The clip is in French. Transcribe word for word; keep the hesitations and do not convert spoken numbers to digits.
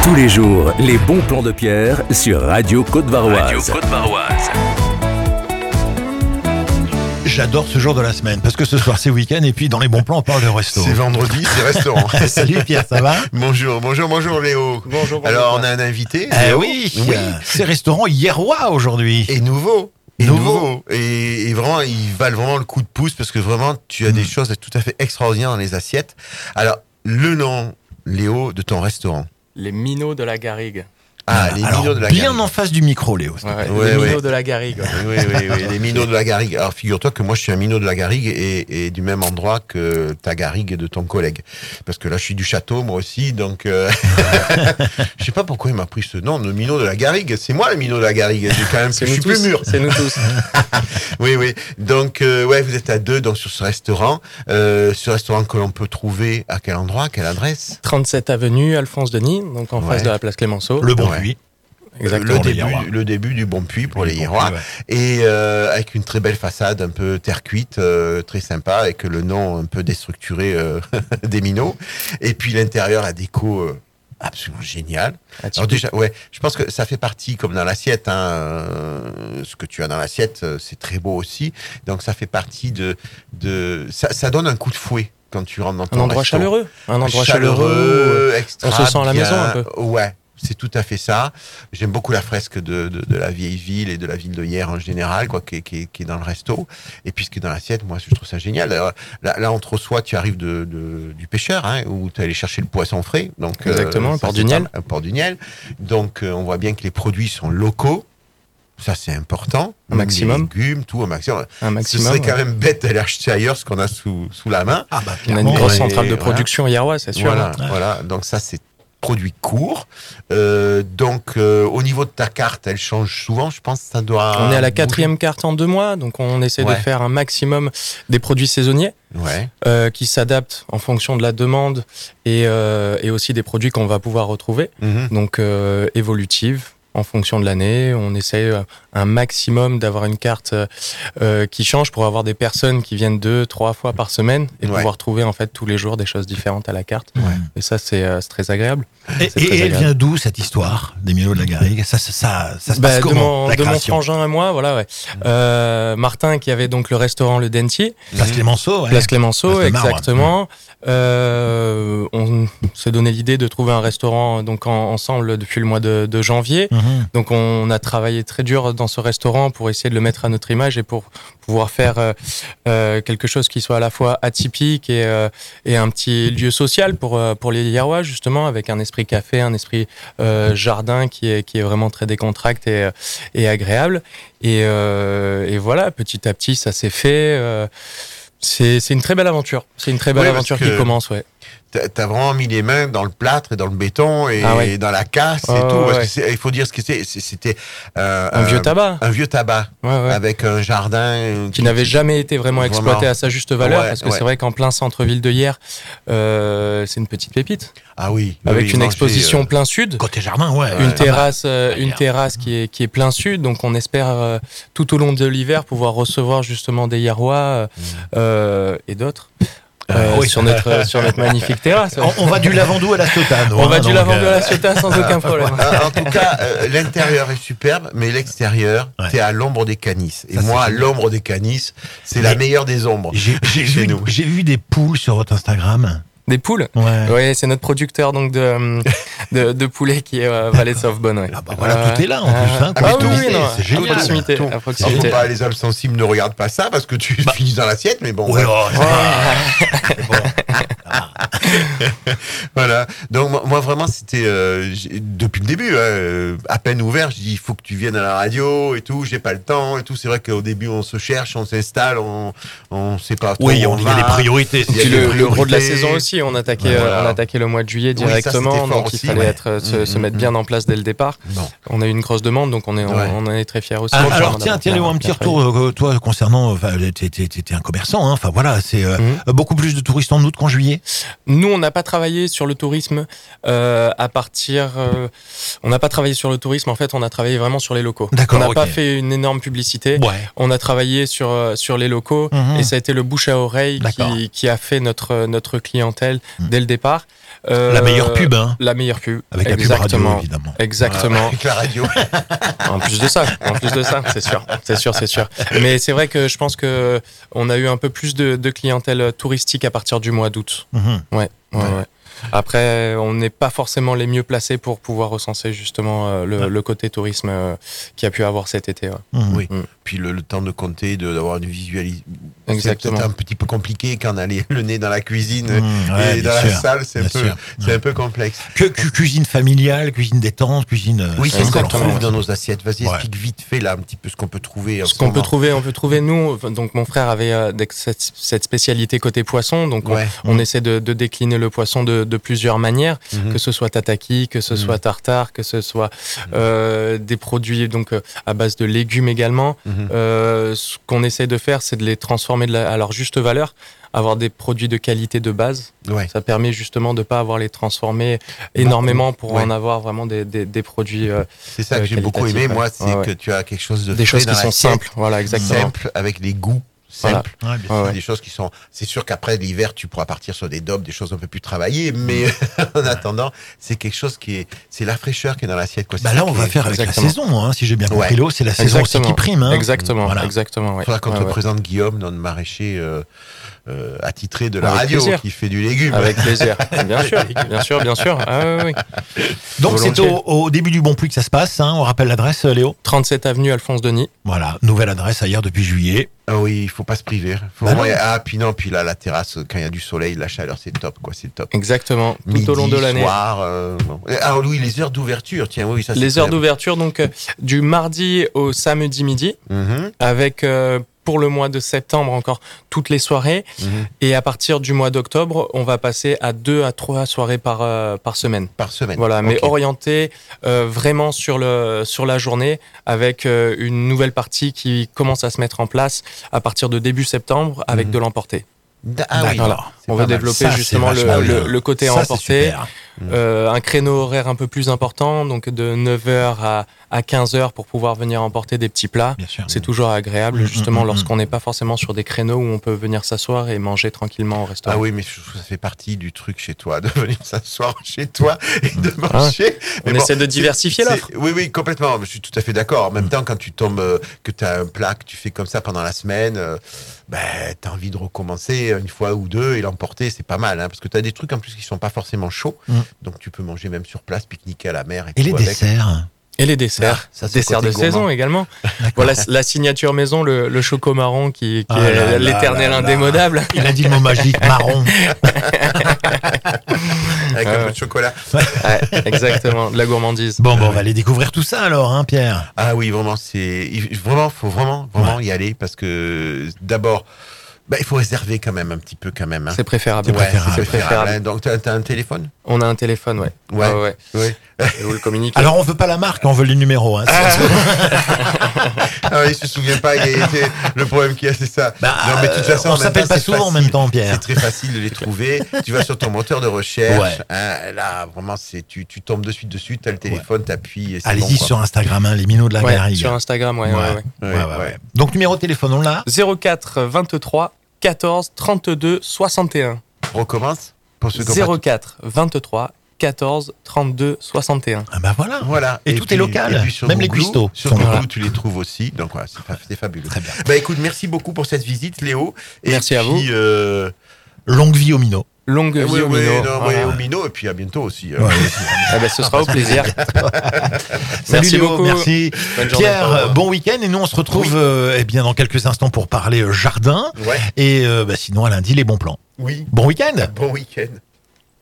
Tous les jours, les bons plans de Pierre sur Radio Côte-Varoise. Radio Côte-Varoise. J'adore ce jour de la semaine parce que ce soir c'est week-end et puis dans les bons plans on parle de resto. C'est vendredi, c'est restaurant. Salut Pierre, ça va? Bonjour, bonjour, bonjour Léo. Bonjour, bonjour. Alors on a un invité. Eh Léo. oui, oui. c'est restaurant Hierrois aujourd'hui. Et nouveau. Et Nouveau. nouveau. Et, et vraiment, ils valent vraiment le coup de pouce parce que vraiment, tu as Mm. des choses tout à fait extraordinaires dans les assiettes. Alors, le nom, Léo, de ton restaurant. Les minots de la Garrigue. Ah, les Alors, minots de la bien Garrigue. en face du micro, Léo. Ouais, ouais, Ouais, les ouais. minots de la Garrigue. ouais. Oui, oui, oui, les minots de la Garrigue. Alors, figure-toi que moi, je suis un minot de la Garrigue et, et du même endroit que ta Garrigue et de ton collègue. Parce que là, je suis du château, moi aussi, donc euh... je sais pas pourquoi il m'a pris ce nom, le minot de la Garrigue. C'est moi le minot de la Garrigue. J'ai quand même, C'est je nous suis plus tous. mûr. C'est nous tous. Oui, oui. Donc, euh, ouais, vous êtes à deux donc sur ce restaurant. Euh, ce restaurant que l'on peut trouver à quel endroit, à quelle adresse? trente-sept avenue Alphonse Denis, donc en Ouais. face de la place Clémenceau. Le bon Ouais. puits. Exactement. Le les début, Hierrois. le début du Bon Puits pour les Bon Hierrois. puits, ouais. Et euh, avec une très belle façade, un peu terre cuite, euh, très sympa, avec le nom un peu déstructuré euh, des minots. Et puis l'intérieur, la déco, euh, absolument géniale. Ah, tu Alors peux- déjà, ouais, je pense que ça fait partie, comme dans l'assiette, hein, euh, ce que tu as dans l'assiette, euh, c'est très beau aussi. Donc ça fait partie de... de ça, ça donne un coup de fouet quand tu rentres dans ton un endroit resto. chaleureux. Un endroit chaleureux. chaleureux, où extra on se sent à la bien. maison un peu. Ouais, c'est tout à fait ça. J'aime beaucoup la fresque de, de, de la vieille ville et de la ville de hier en général, quoi, qui est, qui est, qui est dans le resto. Et puis ce qui est dans l'assiette, moi, je trouve ça génial. Alors, là, là, entre soi, tu arrives de, de, du pêcheur, hein, où tu es allé chercher le poisson frais. Donc, Exactement, euh, un ça, port c'est du pas- Niel. Un port du Niel. Donc, euh, on voit bien que les produits sont locaux. Ça, c'est important. Un maximum. Les légumes, tout au maximum. Un Ce maximum. serait quand ouais. même bête d'aller acheter ailleurs ce qu'on a sous, sous la main. Ah bah On a une clairement. grosse Ouais, centrale de voilà. production Hierrois, c'est sûr. Voilà, Ouais. voilà. Donc ça, c'est produit court. Euh, donc, euh, au niveau de ta carte, elle change souvent. Je pense que ça doit... On est à la bouger. quatrième carte en deux mois, donc on essaie Ouais. de faire un maximum des produits saisonniers Ouais. euh, qui s'adaptent en fonction de la demande et, euh, et aussi des produits qu'on va pouvoir retrouver. Mhm. Donc euh, évolutive en fonction de l'année. On essaie euh, un maximum d'avoir une carte euh, qui change pour avoir des personnes qui viennent deux, trois fois par semaine et Ouais. pouvoir trouver en fait tous les jours des choses différentes à la carte. Ouais. Et ça c'est euh, c'est très agréable. Et, C'est et très elle agréable. vient d'où cette histoire des minots de la Garrigue? Ça, ça, ça, ça se Bah, passe de comment mon, la de mon création? frangin et moi, voilà, ouais. Euh, Martin qui avait donc le restaurant Le Dentier, Place Clémenceau, ouais. Place Clémenceau, Place de Marbre. exactement. Euh, on s'est donné l'idée de trouver un restaurant donc en- ensemble depuis le mois de, de janvier. Mhm. Donc on a travaillé très dur dans ce restaurant pour essayer de le mettre à notre image et pour pouvoir faire euh, euh, quelque chose qui soit à la fois atypique et, euh, et un petit lieu social pour, euh, pour les Hierrois, justement, avec un esprit café, un esprit euh, jardin qui est, qui est vraiment très décontracté et, euh, et agréable. Et, euh, et voilà, petit à petit, ça s'est fait. euh, c'est c'est une très belle aventure. C'est une très belle Ouais, parce aventure que- qui commence, ouais. T'as t'as vraiment mis les mains dans le plâtre et dans le béton et Ah ouais. dans la casse et Ouais, tout. ouais, Parce ouais. que c'est- il faut dire ce que c'est. c'est- C'était euh, Un vieux tabac. Un vieux tabac Ouais, ouais. avec un jardin euh, Qui n'avait jamais été vraiment Vraiment. exploité à sa juste valeur, Ouais, parce que ouais. c'est vrai qu'en plein centre-ville de Hyères, euh, c'est une petite pépite. Ah oui. Avec oui, une manger, exposition euh, plein sud, Côté jardin, ouais. une Ouais. terrasse, euh, une Hyères. terrasse qui est, qui est plein sud, donc on espère euh, tout au long de l'hiver pouvoir recevoir justement des Hierrois euh, euh, et d'autres euh, Ah oui. sur, notre, sur notre magnifique terrasse. On, on va du lavandou à la Sotane. On va hein, du donc, lavandou à euh, la Ciotat sans aucun problème. En en tout cas, euh, l'intérieur est superbe, mais l'extérieur, Ouais. t'es à l'ombre des canisses. Et Ça, c'est moi, à génial. l'ombre des canisses, c'est Mais- la meilleure des ombres. J'ai j'ai Chez vu, nous. j'ai vu des poules sur votre Instagram. Des poules. Ouais. Oui, c'est notre producteur donc de, euh, de, de poulet qui est euh, Valais de Sauvebonne. Ouais. Ah bah voilà, Euh, tout est là en plus. Hein, Ah, mais Ah tout, oui, c'est- oui, non, c'est à génial. proximité. Tout. À Alors, proximité. faut pas, les âmes sensibles ne regardent pas ça parce que tu Bah. finis dans l'assiette, mais bon. Ouais, ouais. oh, c'est pas- Voilà. Donc moi, moi, vraiment c'était euh, j'ai- depuis le début, hein, euh, à peine ouvert, je dis il faut que tu viennes à la radio et tout. J'ai pas le temps et tout. C'est vrai qu'au début on se cherche, on s'installe, on on sait pas. trop Oui, où on on il y a va. des priorités. Il y a Puis des le, le gros de la priorités. saison aussi, on attaquait, Ouais, euh, voilà. on attaquait le mois de juillet Oui, ça, directement, c'était fort donc il aussi, fallait ouais. être, euh, se, Mm, se mm, mettre mm. bien en place dès le départ. Bon. On a eu une grosse demande, donc on, est, on, Ouais. on en est très fiers aussi. Ah, Donc, alors on a tiens, bien- tiens Léo, un bien petit travaillé. retour, euh, toi concernant, enfin, t'es, t'es, t'es un commerçant, hein, enfin voilà, c'est euh, Mhm. beaucoup plus de touristes en août qu'en juillet. Nous, on n'a pas travaillé sur le tourisme euh, à partir. Euh, on n'a pas travaillé sur le tourisme. En fait, on a travaillé vraiment sur les locaux. D'accord, on n'a ok. pas fait une énorme publicité. Ouais. On a travaillé sur euh, sur les locaux Mhm. et ça a été le bouche à oreille D'accord. qui qui a fait notre notre clientèle Mhm. dès le départ. Euh, La meilleure pub, hein. La meilleure pub. Avec la pub radio, Exactement. évidemment. Exactement. Avec la radio. En plus de ça, en plus de ça, c'est sûr, c'est sûr, c'est sûr. Mais c'est vrai que je pense que on a eu un peu plus de, de clientèle touristique à partir du mois d'août. Mhm. Ouais, ouais, ouais. Après, on n'est pas forcément les mieux placés pour pouvoir recenser justement euh, le, Ouais. le côté tourisme euh, qu'il y a pu avoir cet été. Ouais. Mhm. Oui. Mm. Puis le, le temps de compter, de- d'avoir une visualisation. Exactement. C'est un petit peu compliqué quand on a les- le nez dans la cuisine Mmh, ouais, et bien dans sûr, la salle, c'est un bien peu, sûr. c'est un peu complexe. Que, cu- cuisine familiale, cuisine détente, cuisine. euh, Oui, c'est c'est ce qu'on exactement. trouve dans nos assiettes. Vas-y, Ouais. explique vite fait là un petit peu ce qu'on peut trouver. en Ce ce qu'on peut moment. trouver, on peut trouver nous. Donc mon frère avait euh, des- cette, cette spécialité côté poisson, donc on, Ouais. on essaie de, de décliner le poisson de, de plusieurs manières. Mhm. Que ce soit tataki, que ce Mhm. soit tartare, que ce soit euh, des produits donc euh, à base de légumes également. Mhm. Euh, ce qu'on essaie de faire, c'est de les transformer de la- à leur juste valeur, avoir des produits de qualité de base. Ouais. Ça permet justement de pas avoir les transformer énormément pour Ouais. en avoir vraiment des, des, des produits euh, C'est ça que euh, j'ai beaucoup aimé, qualitatif, moi, ouais. c'est Ouais, ouais. que tu as quelque chose de des frais choses dans qui sont l'assiette, simples. Voilà, exactement. simple, avec les goûts Voilà. simples. Ouais, bien Ouais, sûr. ouais. Des choses qui sont. C'est sûr qu'après l'hiver, tu pourras partir sur des dobs, des choses un peu plus travaillées, mais en attendant, c'est quelque chose qui est. C'est la fraîcheur qui est dans l'assiette. Quoi. C'est Bah ça là, on qui va est- faire avec Exactement. la saison, hein, si j'ai bien compris, Ouais. Léo. C'est la saison aussi qui prime. Hein. Exactement. Voilà. Exactement. Ouais. Il faudra qu'on Ouais, te ouais. présente Guillaume, notre maraîcher euh, euh, attitré de la Avec radio, plaisir. qui fait du légume. Avec plaisir. Bien sûr, bien sûr, bien sûr. Ah, oui, oui. Donc c'est Volontiers. au, au début du Bon Pluie que ça se passe. Hein. On rappelle l'adresse, Léo. trente-sept avenue Alphonse Denis. Voilà, nouvelle adresse ailleurs depuis juillet. Ah oui, il faut pas se priver. Faut Bah vraiment non. y- Ah, puis non, puis là, la terrasse, quand il y a du soleil, la chaleur, c'est top, quoi, c'est top. Exactement. Tout Midi, au long de l'année. soir. Euh... bon. Ah oui, les heures d'ouverture, tiens, oui, ça c'est Les heures très- d'ouverture, donc euh, du mardi au samedi midi, Mhm, avec euh, pour le mois de septembre encore toutes les soirées. mhm. Et à partir du mois d'octobre, on va passer à deux à trois soirées par, euh, par semaine. Par semaine. Voilà, mais Ok. orienté euh, vraiment sur, le, sur la journée, avec euh, une nouvelle partie qui commence à se mettre en place à partir de début septembre avec Mhm. de l'emporter. Da- Ah oui, D'accord. c'est On pas veut mal. développer Ça, c'est justement le, vachement le, bien. le côté à Ça, c'est emporter. super. Euh, un créneau horaire un peu plus important, donc de neuf heures à, à quinze heures pour pouvoir venir emporter des petits plats. Bien sûr. C'est toujours agréable, Mm, justement, mm, mm, lorsqu'on n'est pas forcément sur des créneaux où on peut venir s'asseoir et manger tranquillement au restaurant. Ah oui, mais je trouve que ça fait partie du truc chez toi, de venir s'asseoir chez toi et de Ah, manger. on Mais bon, essaie de diversifier c'est- l'offre. c'est- Oui, oui, complètement. Je suis tout à fait d'accord. En même temps, quand tu tombes, euh, que tu as un plat que tu fais comme ça pendant la semaine, euh, ben, tu as envie de recommencer une fois ou deux et l'emporter, c'est pas mal. Hein, parce que tu as des trucs en plus qui sont pas forcément chauds. Mm. Donc tu peux manger même sur place, pique-niquer à la mer. Et les tout avec. desserts. Et les desserts. Ah, ça, c'est desserts le de côté gourmand. saison également. Voilà la signature maison, le, le choco marron qui, qui Ah là là est l'éternel là là. indémodable. Il a dit le mot magique, marron. Avec un Euh. peu de chocolat. Ouais, exactement, de la gourmandise. Bon, bon, on va aller découvrir tout ça alors, hein, Pierre. Ah oui, vraiment, c'est il- vraiment, faut vraiment, vraiment y aller parce que d'abord, bah, il faut réserver quand même un petit peu quand même. Hein. C'est préférable. C'est Ouais, préférable. c'est C'est préférable. préférable. hein. Donc t'as t'as un téléphone? On a un téléphone, ouais. Ouais. Ouais, ouais. Oui. Et vous le communiquez. Alors, on veut pas la marque, on veut les numéros. Hein. Ah oui, il se souvient pas. Il était... Le problème qu'il y a, c'est ça. Bah, non, mais de toute façon, on en même s'appelle temps, pas c'est souvent en facile. même temps, Pierre. C'est très facile de les trouver. Tu vas sur ton moteur de recherche. Ouais. Hein, là, vraiment, c'est tu, tu tombes de suite dessus. T'as le téléphone, t'appuies. et c'est Allez-y bon, quoi. sur Instagram, hein, les minots de la Ouais, garrigue. sur Instagram, ouais, ouais, ouais. Ouais, Ouais, ouais, ouais. ouais. Donc, numéro de téléphone, on l'a. zéro quatre vingt-trois quatorze trente-deux soixante et un. On recommence pour ceux qui ont zéro quatre vingt-trois quatorze trente-deux soixante et un. Ah bah voilà. pas- Voilà. Et tout est local. et puis sur Même les Google, cuistots Sur sont Google, là. tu les trouves aussi. Donc voilà, c'est fa- c'est fabuleux. Très bien. Bah écoute, merci beaucoup pour cette visite, Léo. Et Merci à puis, vous. Euh... Longue vie au minot. Longue vie oui, au oui, minot. non, Voilà. oui, au minot, et puis à bientôt aussi. hein. Ouais. Ah ben, ce sera au plaisir. Salut Merci Léo, beaucoup. merci. Bonne journée. Pierre, Au revoir. bon week-end et nous on se retrouve Oui. euh, eh bien dans quelques instants pour parler euh, jardin Ouais. et euh, bah, sinon à lundi les bons plans. Oui. Bon week-end. Bon week-end.